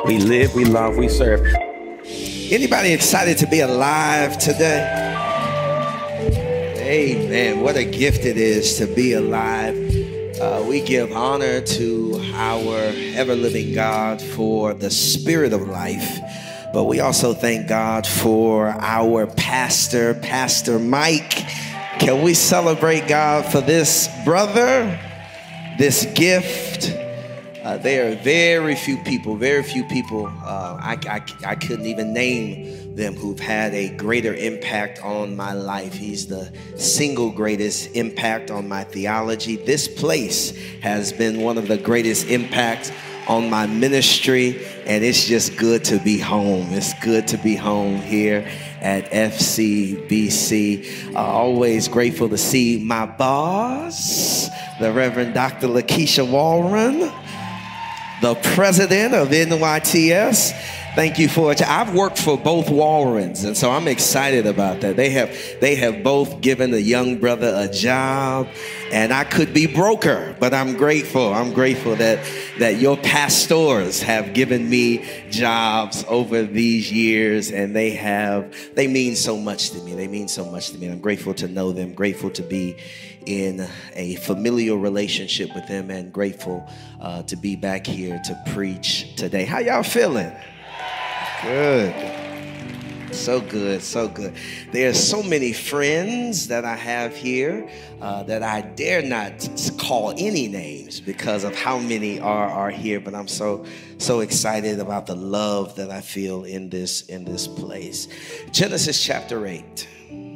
We live, we love, we serve. Anybody excited to be alive today? Amen. What a gift it is to be alive. We give honor to our ever-living God for the spirit of life. But we also thank God for our pastor, Pastor Mike. Can we celebrate God for this brother, this gift? There are very few people, I couldn't even name them who've had a greater impact on my life. He's the single greatest impact on my theology. This place has been one of the greatest impacts on my ministry, and it's just good to be home. It's good to be home here at FCBC. Always grateful to see my boss, the Reverend Dr. Lakeisha Walren, the president of NYTS. Thank you for it. I've worked for both Walrens, and so I'm excited about that. They have both given a young brother a job, and I could be broker, but I'm grateful. I'm grateful that your pastors have given me jobs over these years, and they mean so much to me. They mean so much to me. And I'm grateful to know them, grateful to be in a familial relationship with them, and grateful to be back here to preach today. How y'all feeling? Good. So good, so good. There are so many friends that I have here that I dare not call any names because of how many are here, but I'm so excited about the love that I feel in this place. Genesis chapter 8.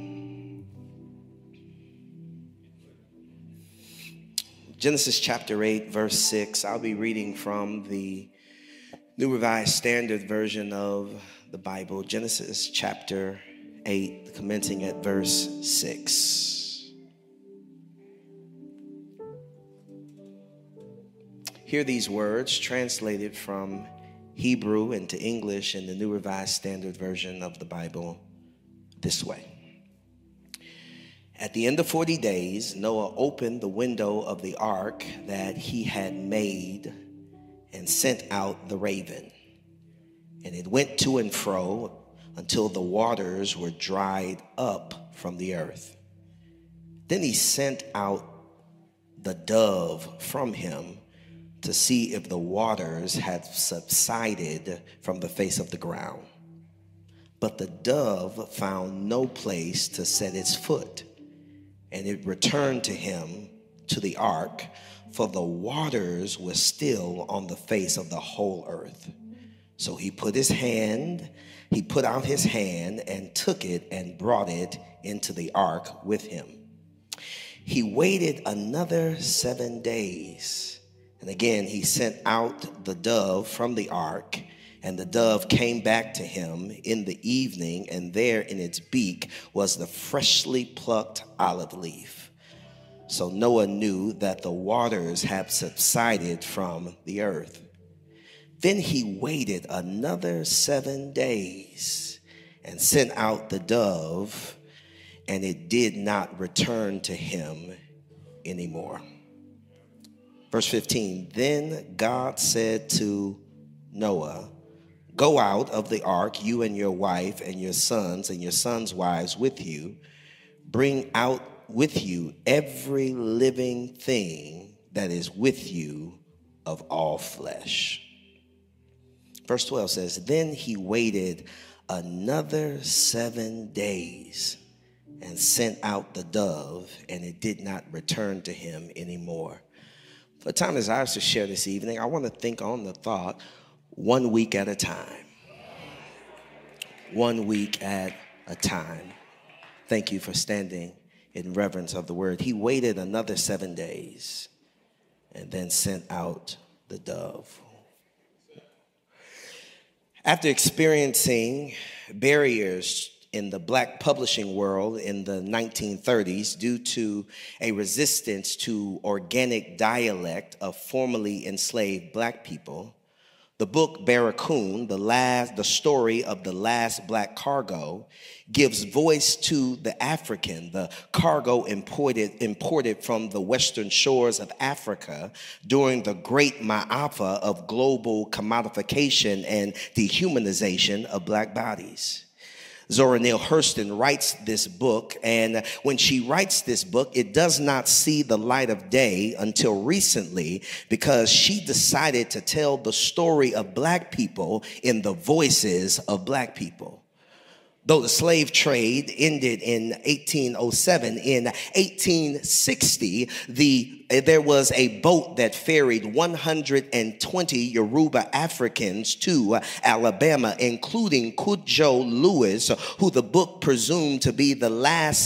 Genesis chapter 8, verse 6. I'll be reading from the New Revised Standard Version of the Bible. Genesis chapter 8, commencing at verse 6. Hear these words translated from Hebrew into English in the New Revised Standard Version of the Bible this way. At the end of 40 days, Noah opened the window of the ark that he had made and sent out the raven. And it went to and fro until the waters were dried up from the earth. Then he sent out the dove from him to see if the waters had subsided from the face of the ground. But the dove found no place to set its foot. And it returned to him to the ark, for the waters were still on the face of the whole earth. So he put out his hand and took it and brought it into the ark with him. He waited another 7 days. And again, he sent out the dove from the ark, and the dove came back to him in the evening, and there in its beak was the freshly plucked olive leaf. So Noah knew that the waters had subsided from the earth. Then he waited another 7 days and sent out the dove, and it did not return to him anymore. Verse 15, then God said to Noah, go out of the ark, you and your wife and your sons' wives with you. Bring out with you every living thing that is with you of all flesh. Verse 12 says, then he waited another 7 days and sent out the dove, and it did not return to him anymore. For the time as I was to share this evening, I want to think on the thought, 1 week at a time. 1 week at a time. Thank you for standing in reverence of the word. He waited another 7 days and then sent out the dove. After experiencing barriers in the black publishing world in the 1930s due to a resistance to organic dialect of formerly enslaved black people, The book Barracoon, the story of the last black cargo, gives voice to the African, the cargo imported from the western shores of Africa during the great Ma'afa of global commodification and dehumanization of black bodies. Zora Neale Hurston writes this book, and when she writes this book, it does not see the light of day until recently because she decided to tell the story of black people in the voices of black people. Though the slave trade ended in 1807, in 1860, there was a boat that ferried 120 Yoruba Africans to Alabama, including Cudjo Lewis, who the book presumed to be the last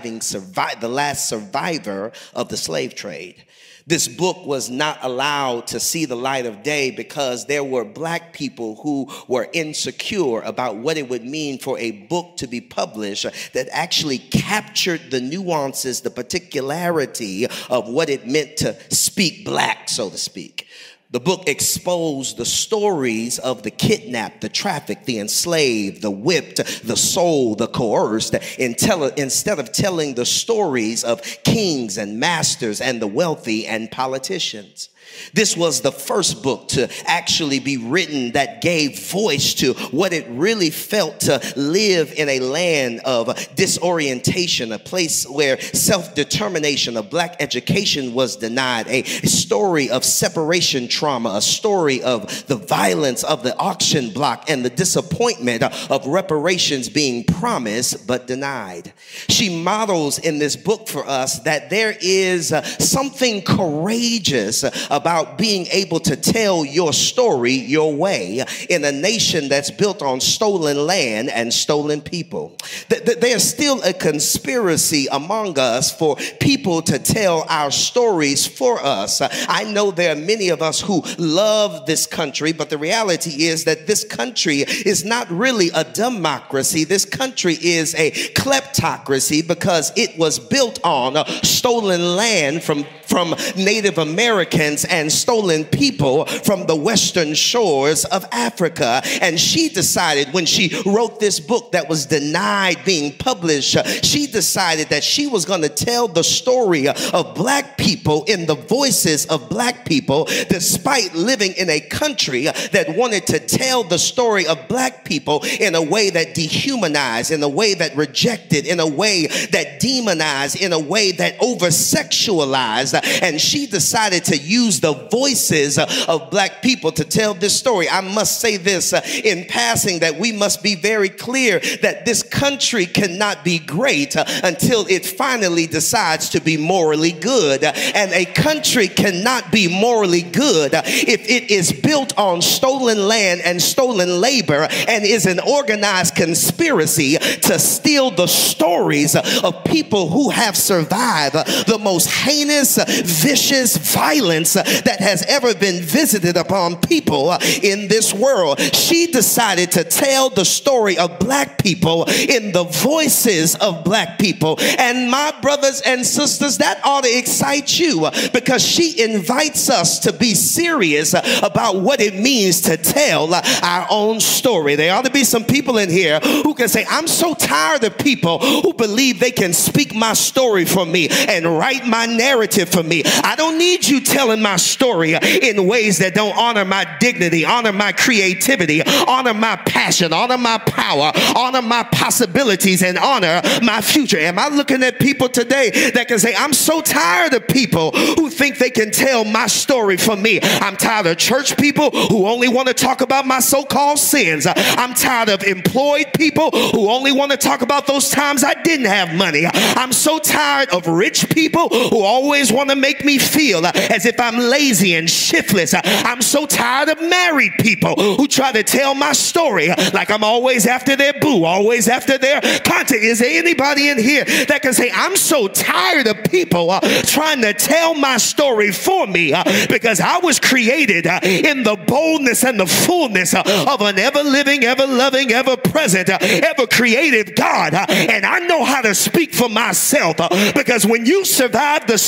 survivor of the slave trade. This book was not allowed to see the light of day because there were black people who were insecure about what it would mean for a book to be published that actually captured the nuances, the particularity of what it meant to speak black, so to speak. The book exposed the stories of the kidnapped, the trafficked, the enslaved, the whipped, the sold, the coerced, instead of telling the stories of kings and masters and the wealthy and politicians. This was the first book to actually be written that gave voice to what it really felt to live in a land of disorientation, a place where self-determination of black education was denied, a story of separation trauma, a story of the violence of the auction block and the disappointment of reparations being promised but denied. She models in this book for us that there is something courageous about being able to tell your story your way in a nation that's built on stolen land and stolen people. There's still a conspiracy among us for people to tell our stories for us. I know there are many of us who love this country, but the reality is that this country is not really a democracy. This country is a kleptocracy because it was built on stolen land from Native Americans and stolen people from the western shores of Africa. And she decided when she wrote this book that was denied being published, she decided that she was going to tell the story of black people in the voices of black people, despite living in a country that wanted to tell the story of black people in a way that dehumanized, in a way that rejected, in a way that demonized, in a way that over-sexualized. And she decided to use the voices of black people to tell this story. I must say this in passing, that we must be very clear that this country cannot be great until it finally decides to be morally good. And a country cannot be morally good if it is built on stolen land and stolen labor and is an organized conspiracy to steal the stories of people who have survived the most heinous, vicious violence that has ever been visited upon people in this world. She decided to tell the story of black people in the voices of black people. And my brothers and sisters, that ought to excite you, because she invites us to be serious about what it means to tell our own story. There ought to be some people in here who can say, I'm so tired of people who believe they can speak my story for me and write my narrative for me. I don't need you telling my story in ways that don't honor my dignity, honor my creativity, honor my passion, honor my power, honor my possibilities, and honor my future. Am I looking at people today that can say, I'm so tired of people who think they can tell my story for me. I'm tired of church people who only want to talk about my so-called sins. I'm tired of employed people who only want to talk about those times I didn't have money. I'm so tired of rich people who always want to make me feel as if I'm lazy and shiftless. I'm so tired of married people who try to tell my story like I'm always after their boo, always after their content. Is there anybody in here that can say, I'm so tired of people trying to tell my story for me, because I was created in the boldness and the fullness of an ever-living, ever-loving, ever-present, ever-creative God. And I know how to speak for myself, because when you survive the stuff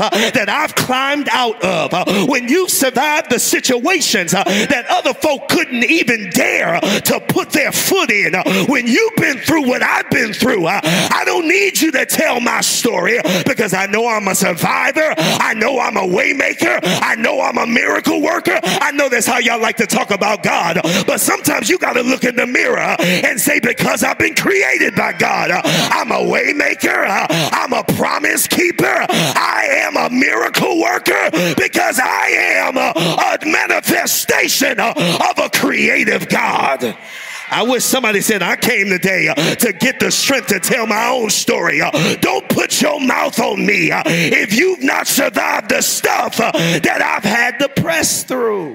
that I've climbed out of, when you survived the situations that other folk couldn't even dare to put their foot in, when you've been through what I've been through, I don't need you to tell my story, because I know I'm a survivor. I know I'm a waymaker. I know I'm a miracle worker. I know that's how y'all like to talk about God, but sometimes you got to look in the mirror and say, because I've been created by God, I'm a waymaker. I'm a promise keeper. I am a miracle worker, because I am a manifestation of a creative God. I wish somebody said, I came today to get the strength to tell my own story. Don't put your mouth on me if you've not survived the stuff that I've had to press through.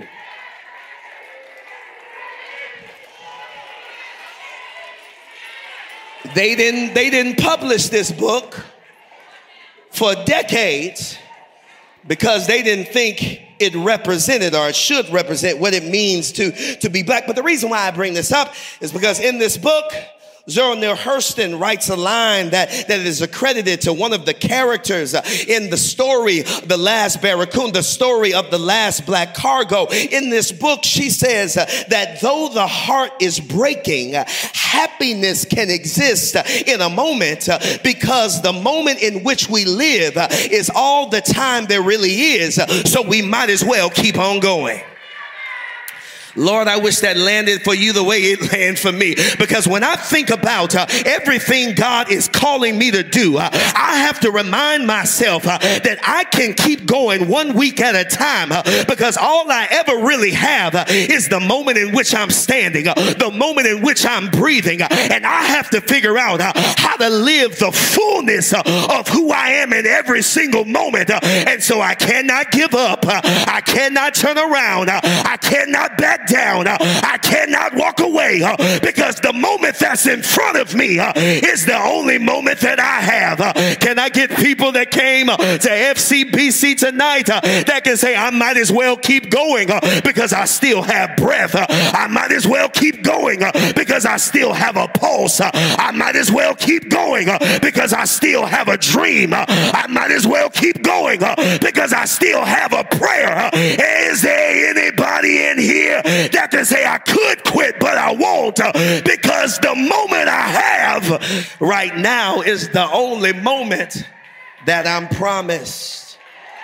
They didn't publish this book for decades because they didn't think it represented, or it should represent, what it means to be black. But the reason why I bring this up is because in this book, Zora Neale Hurston writes a line that is accredited to one of the characters in the story, The Last Barracoon, the story of the last black cargo. In this book, she says that though the heart is breaking, happiness can exist in a moment, because the moment in which we live is all the time there really is. So we might as well keep on going. Lord, I wish that landed for you the way it landed for me. Because when I think about everything God is calling me to do, I have to remind myself that I can keep going 1 week at a time, because all I ever really have is the moment in which I'm standing, the moment in which I'm breathing. And I have to figure out how to live the fullness of who I am in every single moment. And so I cannot give up. I cannot turn around. I cannot back down. I cannot walk away, because the moment that's in front of me is the only moment that I have. Can I get people that came to FCBC tonight that can say, I might as well keep going because I still have breath. I might as well keep going because I still have a pulse. I might as well keep going because I still have a dream. I might as well keep going because I still have a prayer. Is there anybody in here that can say, I could quit, but I won't, because the moment I have right now is the only moment that I'm promised?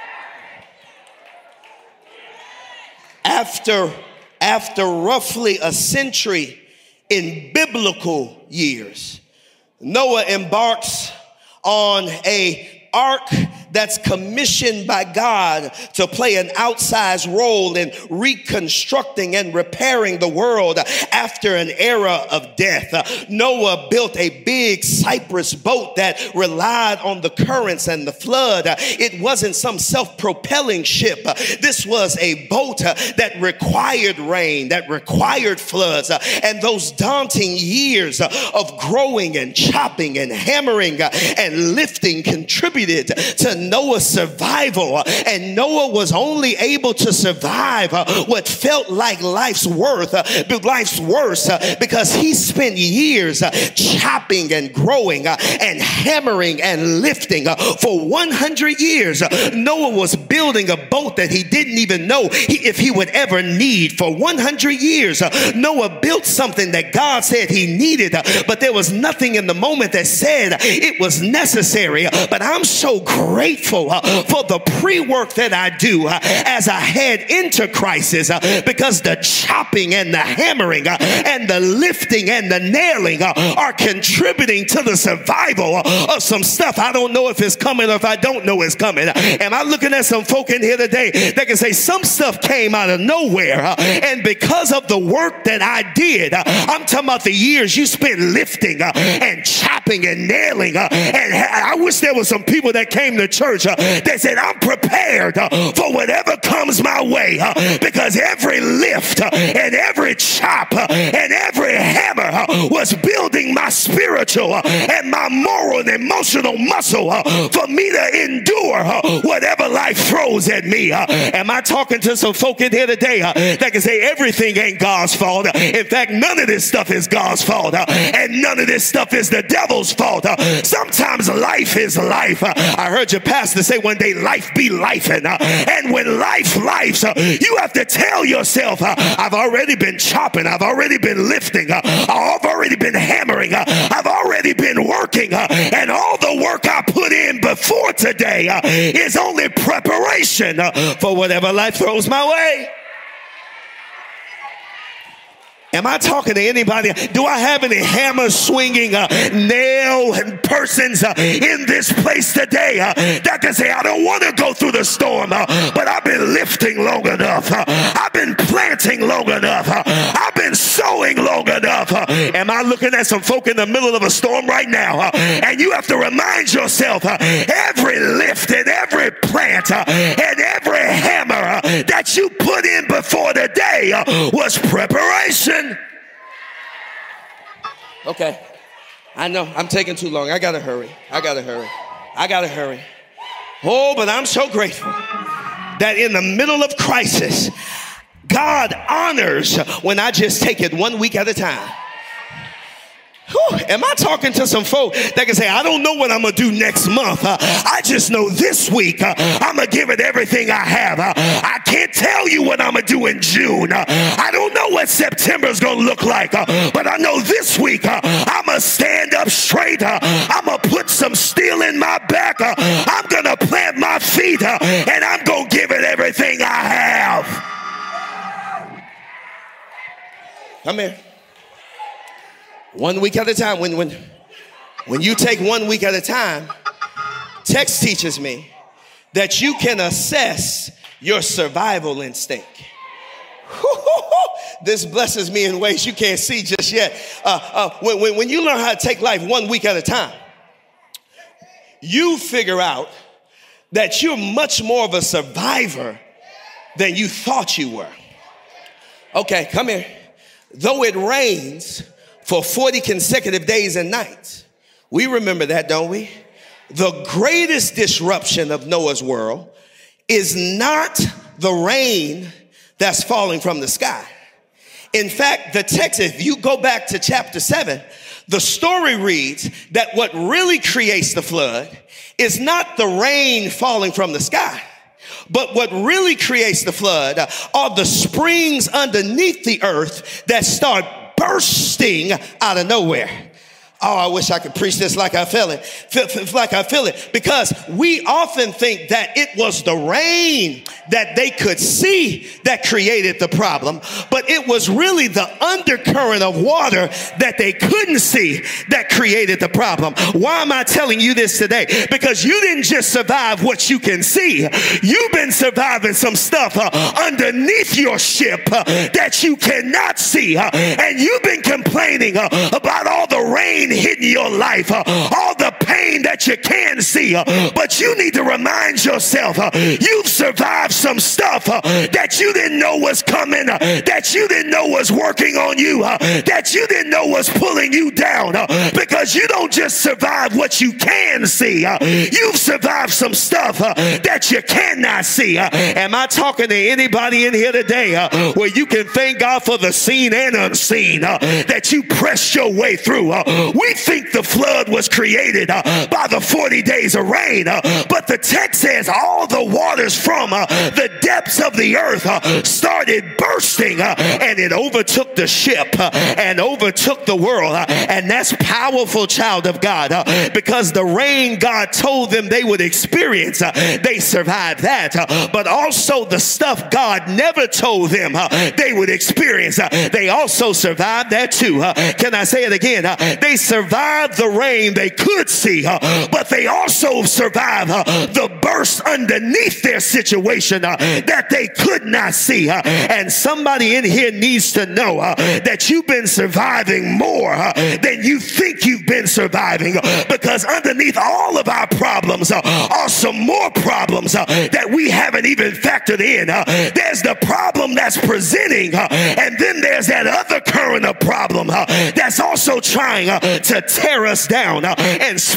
After roughly a century in biblical years, Noah embarks on a ark that's commissioned by God to play an outsized role in reconstructing and repairing the world after an era of death. Noah built a big cypress boat that relied on the currents and the flood. It wasn't some self-propelling ship. This was a boat that required rain, that required floods, and those daunting years of growing and chopping and hammering and lifting contributed to Noah's survival. And Noah was only able to survive what felt like life's worst, because he spent years chopping and growing and hammering and lifting. For 100 years, Noah was building a boat that he didn't even know if he would ever need. For 100 years, Noah built something that God said he needed, but there was nothing in the moment that said it was necessary. But I'm so grateful for the pre-work that I do as I head into crisis, because the chopping and the hammering and the lifting and the nailing are contributing to the survival of some stuff. I don't know if it's coming or if I don't know it's coming. Am I looking at some folk in here today that can say some stuff came out of nowhere, and because of the work that I did, I'm talking about the years you spent lifting and chopping and nailing, and I wish there was some people that came to church that said, I'm prepared for whatever comes my way, because every lift and every chop and every hammer was building my spiritual and my moral and emotional muscle for me to endure whatever life throws at me. Am I talking to some folk in here today that can say everything ain't God's fault? In fact, none of this stuff is God's fault, and none of this stuff is the devil's fault. Sometimes life is life. I heard your pastor say one day, life be lifing. And when life lifes, you have to tell yourself, I've already been chopping. I've already been lifting. I've already been hammering. I've already been working. And all the work I put in before today is only preparation for whatever life throws my way. Am I talking to anybody? Do I have any hammer swinging nail persons in this place today that can say, I don't want to go through the storm, but I've been lifting long enough. I've been planting long enough. I've been sowing long enough. Am I looking at some folk in the middle of a storm right now? And you have to remind yourself, every lift and every plant and every hammer that you put in before the day was preparation. Okay, I know I'm taking too long. I gotta hurry. Oh, but I'm so grateful that in the middle of crisis, God honors when I just take it 1 week at a time. Whew, am I talking to some folk that can say, I don't know what I'm going to do next month. I just know this week I'm going to give it everything I have. I can't tell you what I'm going to do in June. I don't know what September is going to look like. But I know this week I'm going to stand up straight. I'm going to put some steel in my back. I'm going to plant my feet and I'm going to give it everything I have. Come here. 1 week at a time. When you take 1 week at a time, text teaches me that you can assess your survival instinct. This blesses me in ways you can't see just yet. When you learn how to take life 1 week at a time, you figure out that you're much more of a survivor than you thought you were. Okay, come here. Though it rains for 40 consecutive days and nights. We remember that, don't we? The greatest disruption of Noah's world is not the rain that's falling from the sky. In fact, the text, if you go back to chapter 7, the story reads that what really creates the flood is not the rain falling from the sky. But what really creates the flood are the springs underneath the earth that start bursting out of nowhere. Oh, I wish I could preach this like I feel it. Because we often think that it was the rain that they could see that created the problem, but it was really the undercurrent of water that they couldn't see that created the problem. Why am I telling you this today? Because you didn't just survive what you can see. You've been surviving some stuff underneath your ship that you cannot see. And you've been complaining about all the rain hitting your life, all the pain that you can see, but you need to remind yourself you've survived some stuff that you didn't know was coming, that you didn't know was working on you, that you didn't know was pulling you down, because you don't just survive what you can see. You've survived some stuff that you cannot see. Am I talking to anybody in here today where you can thank God for the seen and unseen that you pressed your way through? We think the flood was created by the 40 days of rain, but the text says all the waters from the depths of the earth started bursting and it overtook the ship and overtook the world. And that's powerful, child of God, because the rain God told them they would experience, they survived that. But also the stuff God never told them they would experience, they also survived that too. Can I say it again? They survived the rain they could see, but they also survived the burst underneath their situation that they could not see. And somebody in here needs to know that you've been surviving more than you think you've been surviving, because underneath all of our problems are some more problems that we haven't even factored in. There's the problem that's presenting, and then there's that other current of problem that's also trying to tear us down and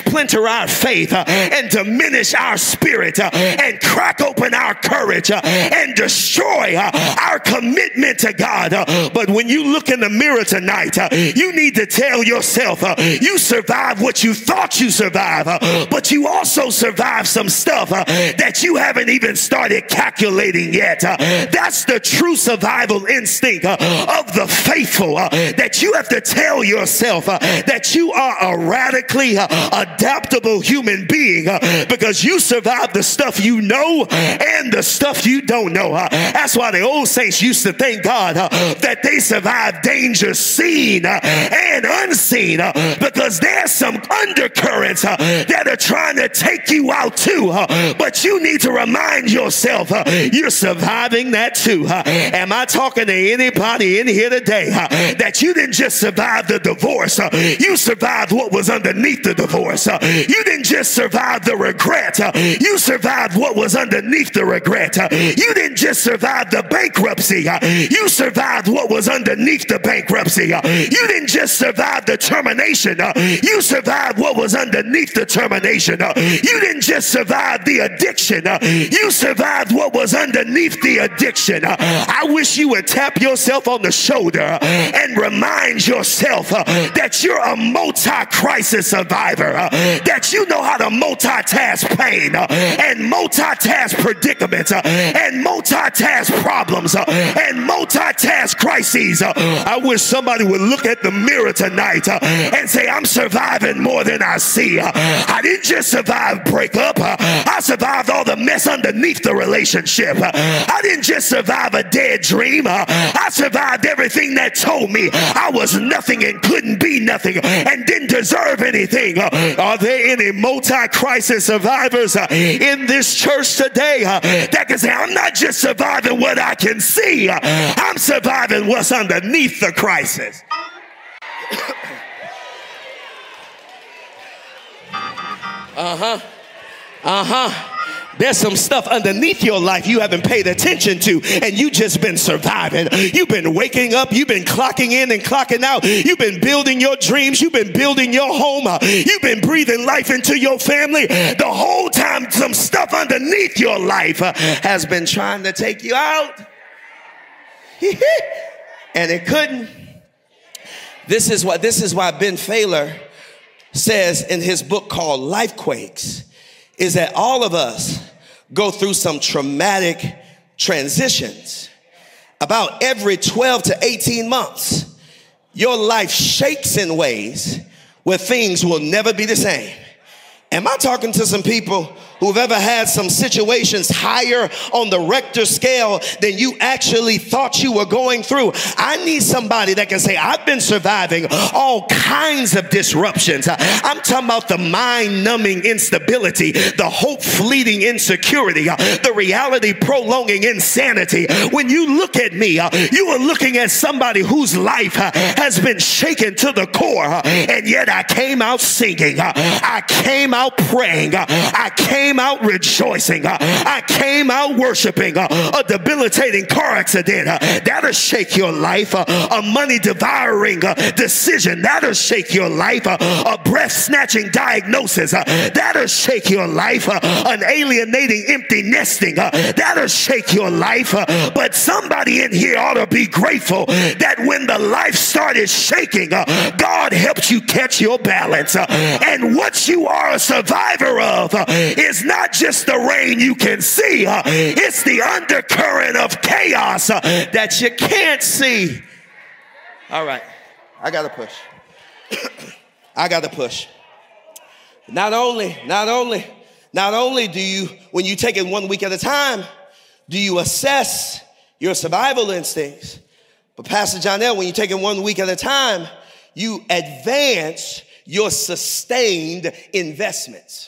splinter our faith and diminish our spirit and crack open our courage and destroy our commitment to God. But when you look in the mirror tonight, you need to tell yourself you survived what you thought you survived, but you also survived some stuff that you haven't even started calculating yet. That's the true survival instinct of the faithful, that you have to tell yourself that you are a radically adaptable human being because you survived the stuff you know and the stuff you don't know. That's why the old saints used to thank God that they survived danger seen and unseen, because there's some undercurrents that are trying to take you out too, but you need to remind yourself you're surviving that too. Am I talking to anybody in here today that you didn't just survive the divorce, you survived what was underneath the divorce? You didn't just survive the regret, you survived what was underneath the regret. You didn't just survive the bankruptcy, you survived what was underneath the bankruptcy. You didn't just survive the termination, you survived what was underneath the termination. You didn't just survive the addiction, you survived what was underneath the addiction. I wish you would tap yourself on the shoulder and remind yourself that you're a multi-crisis survivor, that you know how to multitask pain and multitask predicaments and multitask problems and multitask crises. I wish somebody would look at the mirror tonight and say, I'm surviving more than I see. I didn't just survive breakup, I survived all the mess underneath the relationship. I didn't just survive a dead dream, I survived everything that told me I was nothing and couldn't be nothing and didn't deserve anything. Are there any multi-crisis survivors in this church today that can say, I'm not just surviving what I can see, I'm surviving what's underneath the crisis? There's some stuff underneath your life you haven't paid attention to, and you just been surviving. You've been waking up, you've been clocking in and clocking out, you've been building your dreams, you've been building your home, you've been breathing life into your family. The whole time some stuff underneath your life has been trying to take you out. And it couldn't. This is why Ben Fowler says in his book called Lifequakes, is that all of us go through some traumatic transitions. About every 12 to 18 months, your life shakes in ways where things will never be the same. Am I talking to some people who've ever had some situations higher on the Richter scale than you actually thought you were going through? I need somebody that can say, I've been surviving all kinds of disruptions. I'm talking about the mind-numbing instability, the hope-fleeting insecurity, the reality-prolonging insanity. When you look at me, you are looking at somebody whose life has been shaken to the core, and yet I came out singing, I came out praying, I came out rejoicing, I came out worshiping. A debilitating car accident, that'll shake your life. A money devouring decision, that'll shake your life. A breath snatching diagnosis, that'll shake your life. An alienating empty nesting, that'll shake your life. But somebody in here ought to be grateful that when the life started shaking, God helped you catch your balance. And what you are a survivor of is not just the rain you can see, it's the undercurrent of chaos that you can't see. All right, I gotta push. I gotta push. Not only do you, when you take it 1 week at a time, do you assess your survival instincts, but Pastor Jonell, when you take it 1 week at a time, you advance your sustained investments.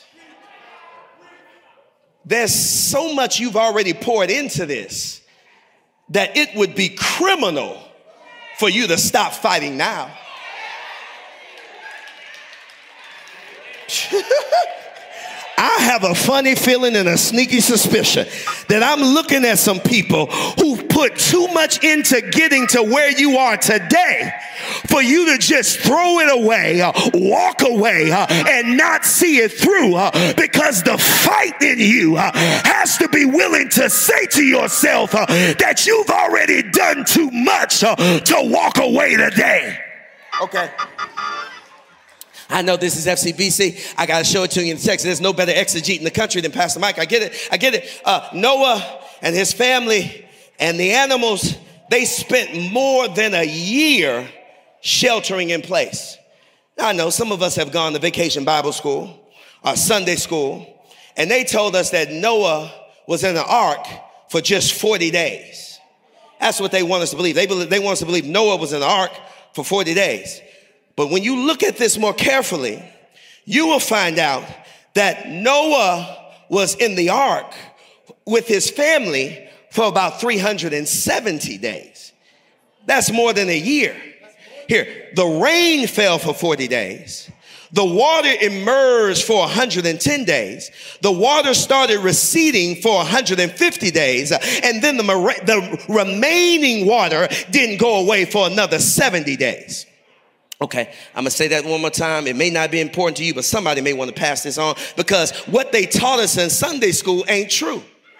There's so much you've already poured into this that it would be criminal for you to stop fighting now. I have a funny feeling and a sneaky suspicion that I'm looking at some people who put too much into getting to where you are today, for you to just throw it away, walk away, and not see it through, because the fight in you has to be willing to say to yourself that you've already done too much to walk away today. Okay. I know this is FCBC. I got to show it to you in the text. There's no better exegete in the country than Pastor Mike. I get it. Noah and his family and the animals, they spent more than a year sheltering in place. Now, I know some of us have gone to vacation Bible school or Sunday school, and they told us that Noah was in an ark for just 40 days. That's what they want us to believe. They want us to believe Noah was in the ark for 40 days. But when you look at this more carefully, you will find out that Noah was in the ark with his family for about 370 days. That's more than a year. Here, the rain fell for 40 days. The water emerged for 110 days. The water started receding for 150 days. And then the remaining water didn't go away for another 70 days. Okay, I'm going to say that one more time. It may not be important to you, but somebody may want to pass this on, because what they taught us in Sunday school ain't true.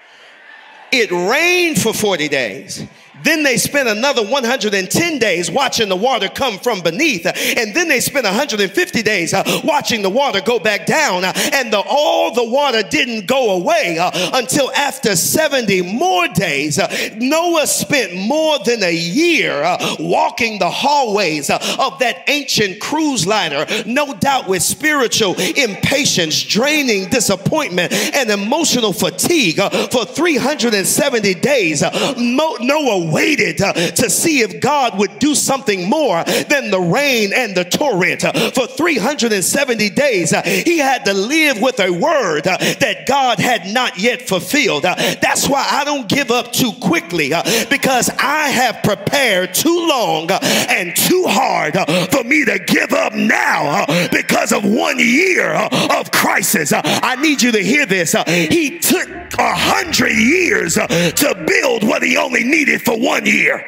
It rained for 40 days. Then they spent another 110 days watching the water come from beneath. And then they spent 150 days watching the water go back down. And all the water didn't go away until after 70 more days. Noah spent more than a year walking the hallways of that ancient cruise liner, no doubt with spiritual impatience, draining disappointment, and emotional fatigue. For 370 days, Noah waited to see if God would do something more than the rain and the torrent. For 370 days, he had to live with a word that God had not yet fulfilled. That's why I don't give up too quickly, because I have prepared too long and too hard for me to give up now because of 1 year of crisis. I need you to hear this. He took 100 years to build what he only needed for 1 year.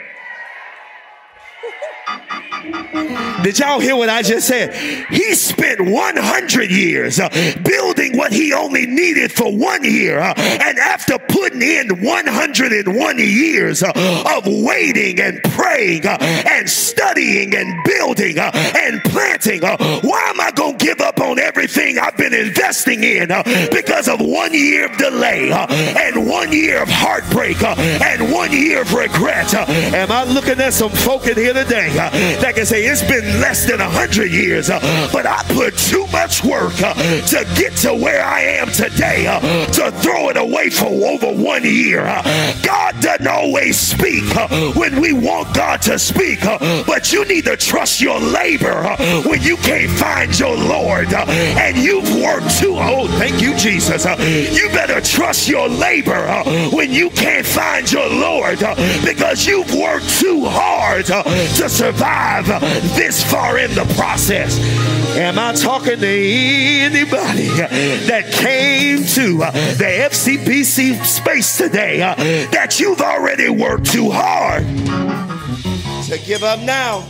Did y'all hear what I just said? He spent 100 years building what he only needed for 1 year. And after putting in 101 years of waiting and praying and studying and building and planting, why am I going to give up on everything I've been investing in because of 1 year of delay and 1 year of heartbreak and 1 year of regret? Am I looking at some folk in here today that can say it's been less than 100 years, but I put too much work to get to where I am today, to throw it away for over 1 year? God doesn't always speak when we want God to speak, but you need to trust your labor when you can't find your Lord and you've worked too. Oh, thank you, Jesus. You better trust your labor when you can't find your Lord, because you've worked too hard to survive this far in the process. Am I talking to anybody that came to the FCBC space today that you've already worked too hard to give up now?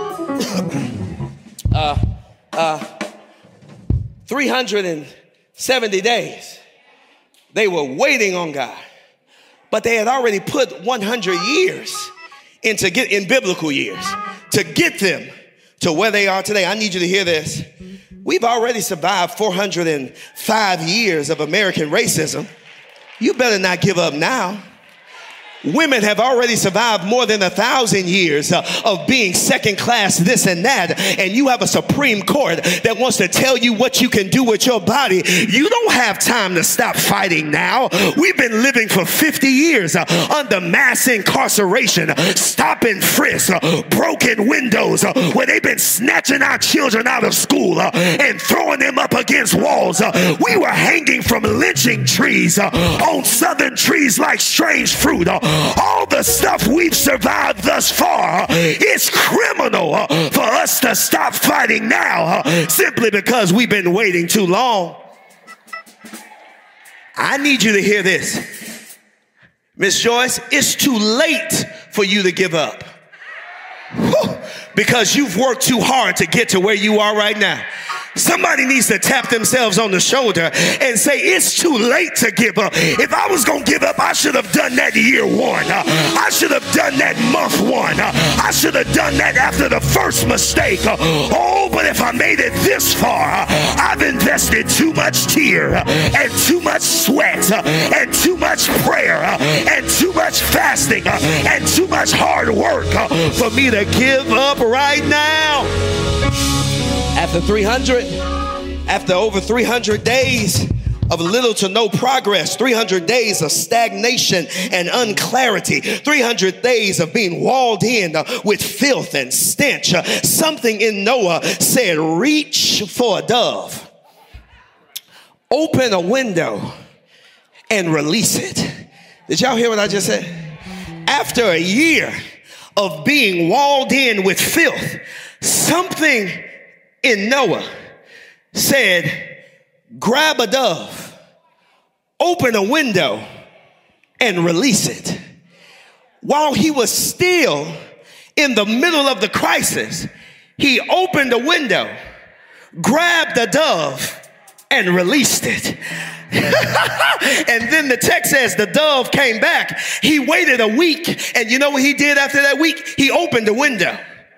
370 days they were waiting on God, but they had already put 100 years in biblical years to get them to where they are today. I need you to hear this. We've already survived 405 years of American racism. You better not give up now. Women have already survived more than 1,000 years of being second class this and that, and you have a Supreme Court that wants to tell you what you can do with your body. You don't have time to stop fighting now. We've been living for 50 years under mass incarceration, stop and frisk, broken windows, where they've been snatching our children out of school and throwing them up against walls. We were hanging from lynching trees on southern trees like strange fruit. All the stuff we've survived thus far is criminal for us to stop fighting now simply because we've been waiting too long. I need you to hear this. Miss Joyce, it's too late for you to give up. Whew. because you've worked too hard to get to where you are right now. Somebody needs to tap themselves on the shoulder and say, it's too late to give up. If I was going to give up, I should have done that year one. I should have done that month one. I should have done that after the first mistake. But if I made it this far, I've invested too much tear and too much sweat and too much prayer and too much fasting and too much hard work for me to give up right now. After over 300 days of little to no progress, 300 days of stagnation and unclarity, 300 days of being walled in with filth and stench, something in Noah said, reach for a dove, open a window and release it. Did y'all hear what I just said? After a year of being walled in with filth, something in Noah said, grab a dove, open a window, and release it. While he was still in the middle of the crisis, he opened a window, grabbed a dove, and released it. And then the text says the dove came back. He waited a week, and you know what he did after that week? He opened the window,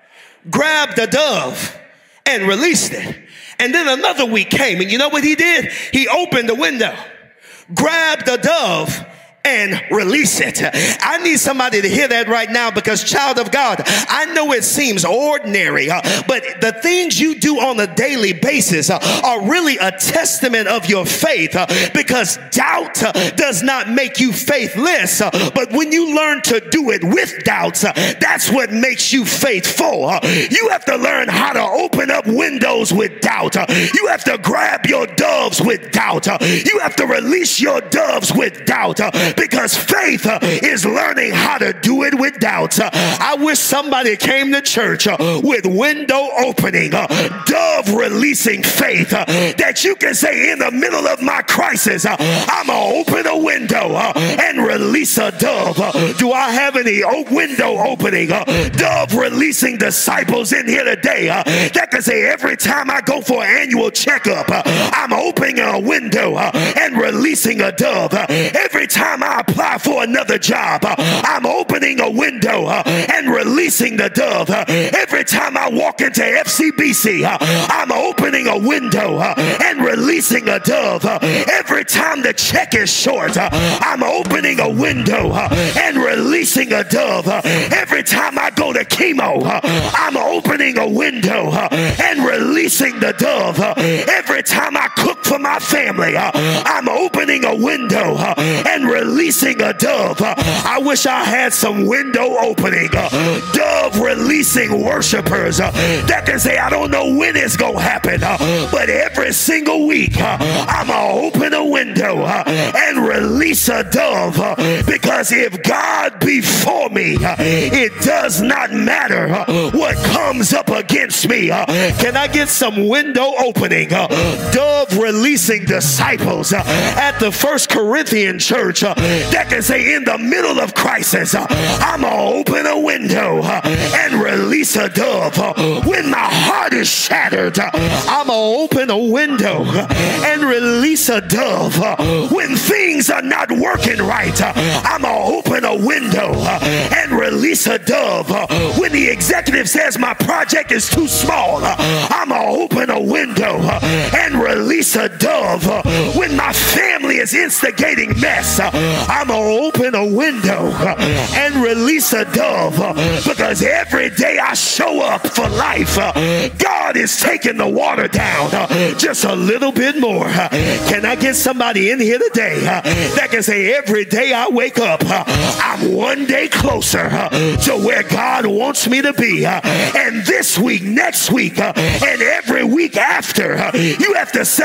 grabbed the dove, and released it. And then another week came, and you know what he did? He opened the window, grabbed the dove, and release it. I need somebody to hear that right now, because, child of God, I know it seems ordinary, but the things you do on a daily basis are really a testament of your faith, because doubt does not make you faithless, but when you learn to do it with doubts, that's what makes you faithful. You have to learn how to open up windows with doubt. You have to grab your doves with doubt. You have to release your doves with doubt, because faith is learning how to do it with doubt. I wish somebody came to church with window opening, dove releasing faith, that you can say, in the middle of my crisis, I'm going to open a window and release a dove. Do I have any window opening, dove releasing disciples in here today that can say, every time I go for an annual checkup, I'm opening a window and releasing a dove. Every time I apply for another job, I'm opening a window and releasing the dove. Every time I walk into FCBC, I'm opening a window and releasing a dove. Every time the check is short, I'm opening a window and releasing a dove. Every time I go to chemo, I'm opening a window and releasing the dove. Every time I cook for my family, I'm opening a window and releasing a dove. I wish I had some window opening, dove releasing worshipers that can say, I don't know when it's gonna happen, but every single week I'm gonna open a window and release a dove, because if God be for me, it does not matter what comes up against me. Can I get some window opening, dove releasing disciples at the First Corinthian church that can say, in the middle of crisis, I'm gonna open a window and release a dove. When my heart is shattered, I'm gonna open a window and release a dove. When things are not working right, I'm gonna open a window and release a dove. When the executive says my project is too small, I'm gonna open a window and release a dove. When my family is instigating mess, I'm gonna open a window and release a dove, because every day I show up for life, God is taking the water down just a little bit more. Can I get somebody in here today that can say, every day I wake up, I'm one day closer to where God wants me to be, and this week, next week, and every week after, you have to celebrate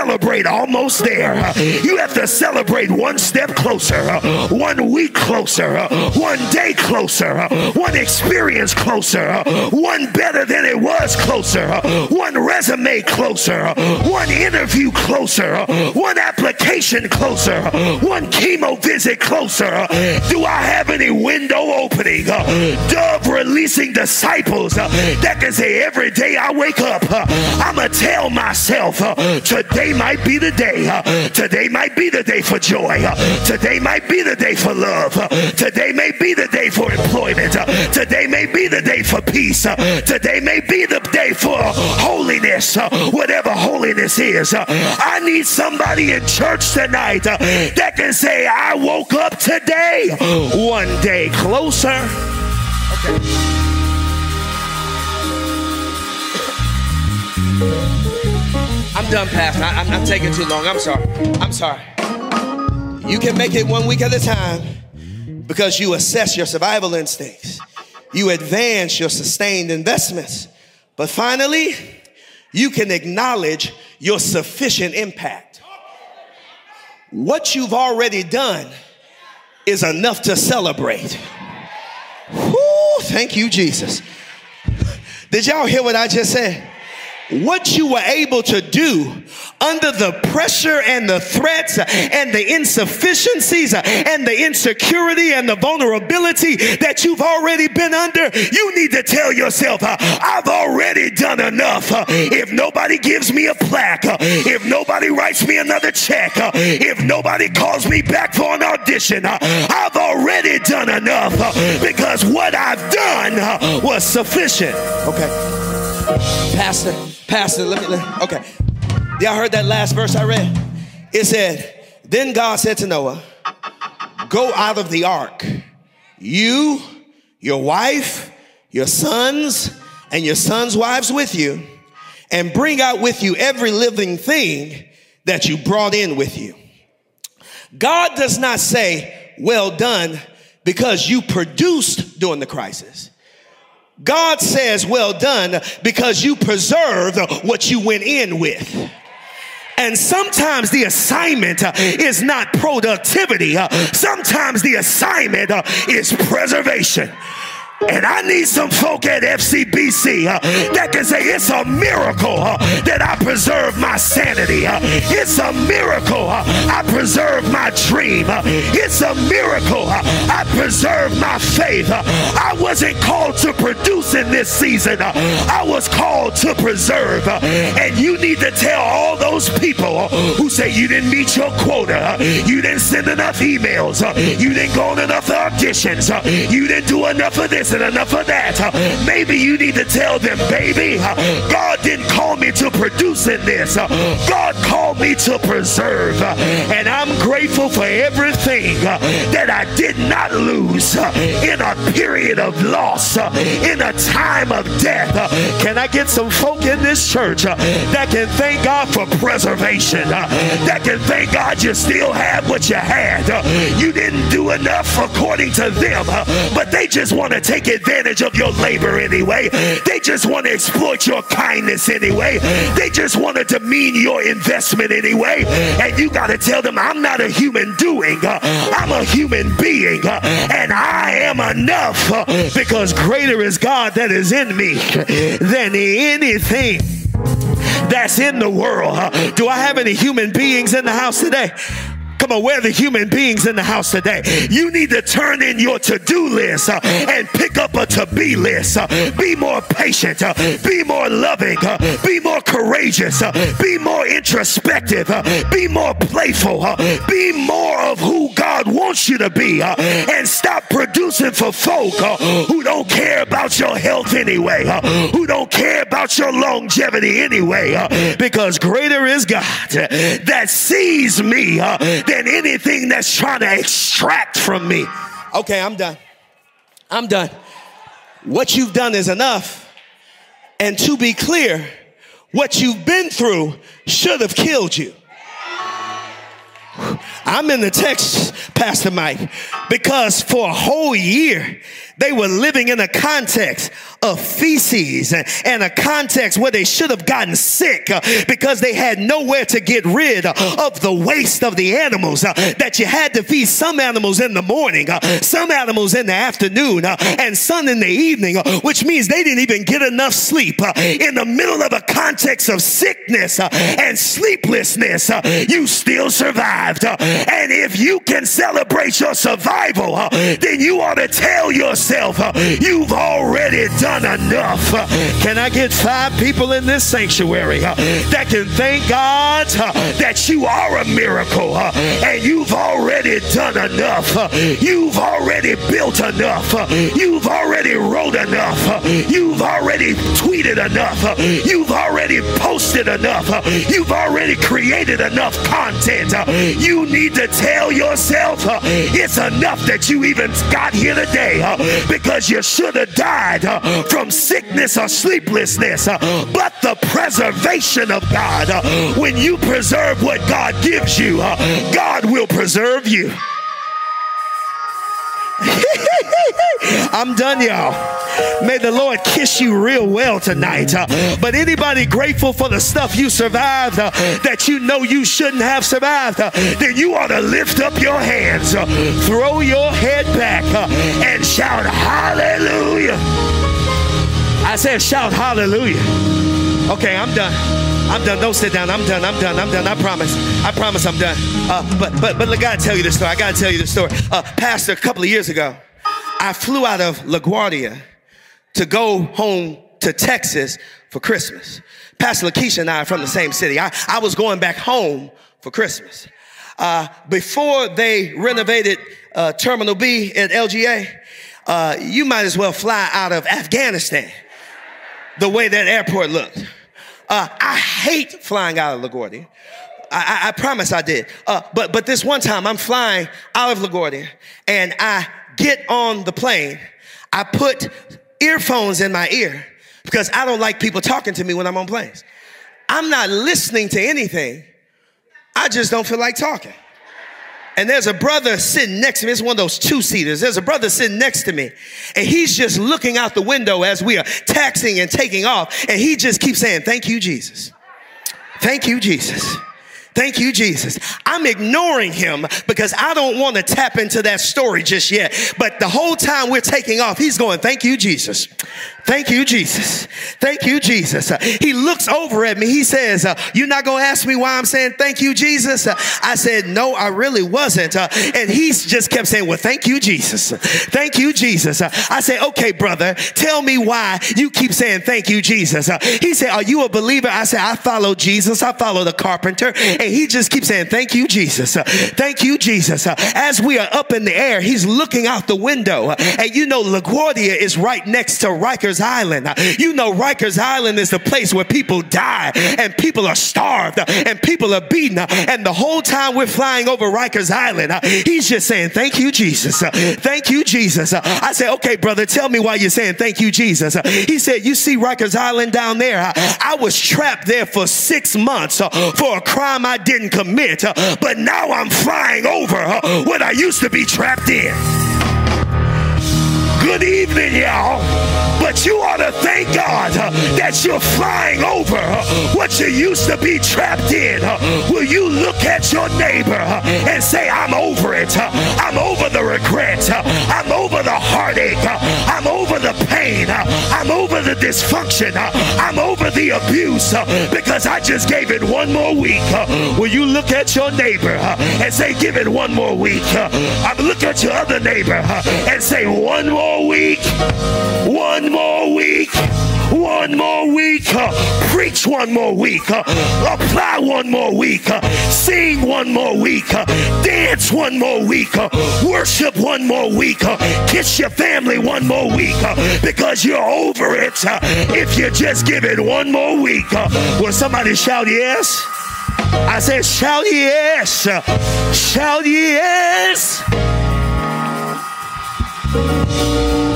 almost there. You have to celebrate one step closer, 1 week closer, 1 day closer, 1 experience closer, 1 better than it was closer, 1 resume closer, 1 interview closer, 1 application closer, 1 chemo visit closer. Do I have any window opening? Dove releasing disciples that can say every day I wake up, I'ma tell myself today might be the day. Today might be the day for joy. Today might be the day for love. Today may be the day for employment. Today may be the day for peace. Today may be the day for holiness. Whatever holiness is. I need somebody in church tonight that can say, I woke up today 1 day closer. Okay. I'm done, Pastor. I'm not taking too long. I'm sorry. You can make it 1 week at a time because you assess your survival instincts. You advance your sustained investments. But finally, you can acknowledge your sufficient impact. What you've already done is enough to celebrate. Woo, thank you, Jesus. Did y'all hear what I just said? What you were able to do under the pressure and the threats and the insufficiencies and the insecurity and the vulnerability that you've already been under, you need to tell yourself, I've already done enough. If nobody gives me a plaque, if nobody writes me another check, if nobody calls me back for an audition, I've already done enough because what I've done was sufficient. Okay. Pastor, okay. Y'all heard that last verse I read? It said, then God said to Noah, go out of the ark, you, your wife, your sons, and your sons' wives with you, and bring out with you every living thing that you brought in with you. God does not say, well done, because you produced during the crisis. God says, well done, because you preserved what you went in with. And sometimes the assignment is not productivity. Sometimes the assignment is preservation. And I need some folk at FCBC that can say it's a miracle that I preserve my sanity. It's a miracle I preserve my dream. It's a miracle I preserve my faith. I wasn't called to produce in this season. I was called to preserve. And you need to tell all those people who say you didn't meet your quota, you didn't send enough emails, you didn't go on enough auditions, you didn't do enough of this and enough of that. Maybe you need to tell them, baby, God didn't call me to produce in this. God called me to preserve. And I'm grateful for everything that I did not lose in a period of loss, in a time of death. Can I get some folk in this church that can thank God for preservation, that can thank God you still have what you had? You didn't do enough according to them, but they just want to take advantage of your labor anyway. They just want to exploit your kindness anyway. They just want to demean your investment anyway. And you got to tell them, I'm not a human doing, I'm a human being, and I am enough because greater is God that is in me than anything that's in the world. Do I have any human beings in the house today? Come on, where are the human beings in the house today? You need to turn in your to-do list and pick up a to-be list. Be more patient. Be more loving. Be more courageous. Be more introspective. Be more playful. Be more of who God wants you to be. And stop producing for folk who don't care about your health anyway. Who don't care about your longevity anyway. Because greater is God that sees me than anything that's trying to extract from me. Okay, I'm done. What you've done is enough. And to be clear, what you've been through should have killed you. I'm in the text, Pastor Mike. Because for a whole year, they were living in a context of feces and a context where they should have gotten sick because they had nowhere to get rid of the waste of the animals, that you had to feed some animals in the morning, some animals in the afternoon, and some in the evening, which means they didn't even get enough sleep. In the middle of a context of sickness and sleeplessness, you still survived. And if you can celebrate your survival, then you ought to tell yourself, you've already done enough. Can I get 5 people in this sanctuary that can thank God that you are a miracle and you've already done enough? You've already built enough. You've already wrote enough. You've already tweeted enough. You've already posted enough. You've already created enough content. You need to tell yourself it's enough that you even got here today, because you should have died from sickness or sleeplessness, but the preservation of God, when you preserve what God gives you, God will preserve you. I'm done, y'all. May the Lord kiss you real well tonight. But anybody grateful for the stuff you survived that you know you shouldn't have survived, then you ought to lift up your hands, throw your head back, and shout hallelujah. I said shout hallelujah. Okay, I'm done. I'm done. Don't sit down. I'm done. I promise I'm done. But I gotta tell you this story. Pastor, a couple of years ago, I flew out of LaGuardia to go home to Texas for Christmas. Pastor Lakeisha and I are from the same city. I was going back home for Christmas. Before they renovated Terminal B at LGA, you might as well fly out of Afghanistan the way that airport looked. I hate flying out of LaGuardia. I promise I did. But this one time I'm flying out of LaGuardia and I get on the plane. I put earphones in my ear because I don't like people talking to me when I'm on planes. I'm not listening to anything. I just don't feel like talking. And there's a brother sitting next to me. It's one of those 2-seaters. There's a brother sitting next to me, and he's just looking out the window as we are taxiing and taking off, and he just keeps saying, "Thank you, Jesus. Thank you, Jesus. Thank you, Jesus." I'm ignoring him because I don't want to tap into that story just yet. But the whole time we're taking off, he's going, "Thank you, Jesus. Thank you, Jesus. Thank you, Jesus." He looks over at me. He says, "You're not going to ask me why I'm saying thank you, Jesus?" I said, "No, I really wasn't." And he just kept saying, "Well, thank you, Jesus. Thank you, Jesus." I said, "Okay, brother, tell me why you keep saying thank you, Jesus." He said, "Are you a believer?" I said, "I follow Jesus. I follow the carpenter." And he just keeps saying, "Thank you, Jesus. Thank you, Jesus." As we are up in the air, he's looking out the window. And you know, LaGuardia is right next to Rikers Island. You know, Rikers Island is the place where people die and people are starved and people are beaten. And the whole time we're flying over Rikers Island, he's just saying, "Thank you, Jesus. Thank you, Jesus." I said, "Okay, brother, tell me why you're saying thank you, Jesus." He said, "You see Rikers Island down there? I was trapped there for 6 months for a crime I didn't commit, but now I'm flying over what I used to be trapped in." Good evening, y'all. But you ought to thank God that you're flying over what you used to be trapped in. Will you look at your neighbor and say, "I'm over it. I'm over the regret. I'm over the heartache. I'm over the pain. I'm over the dysfunction. I'm over the abuse because I just gave it one more week." Will you look at your neighbor and say, "Give it one more week"? Look at your other neighbor and say, "One more week, one more week, one more week, preach one more week, apply one more week, sing one more week, dance one more week, worship one more week, kiss your family one more week, because you're over it if you just give it one more week." Will somebody shout yes? I said shout yes. Shout yes.